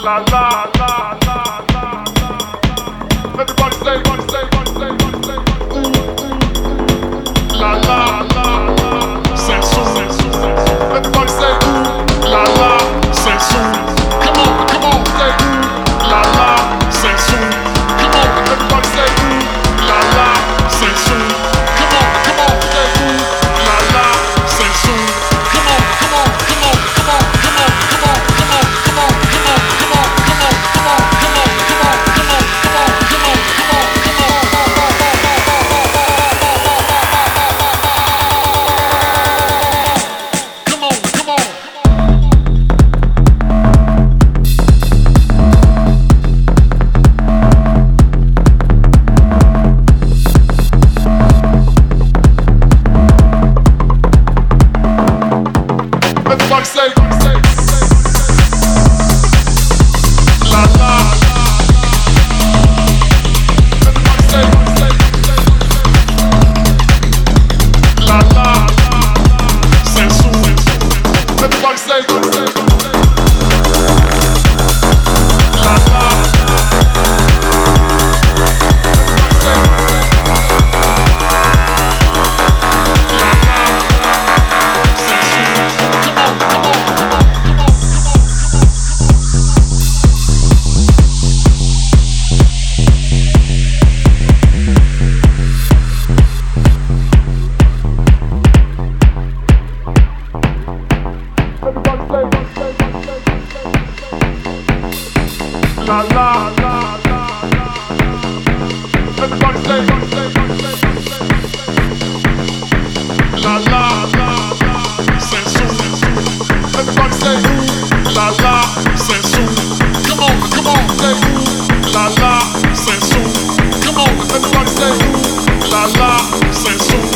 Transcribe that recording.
La la la la la la. Everybody say, everybody say, everybody say, everybody say. La la la la. Sensu, sensu, sensu. Everybody say, la la, sensu. Come on, come on, say, la la, sensu. Come on, everybody say, la la, sensu. Come on, come on, say, la la, sensu. Come on, come on, come on, come on, come on, come on, come on, come on, come on, come on, come on, come on, come on, come on, come on, come on, come on, come on, come on. La la la la la. Everybody say, la la la la. Sensu. Everybody say, la la, sensu. Come on, come on, say, la la, sensu. Come on, everybody say, la la, sensu.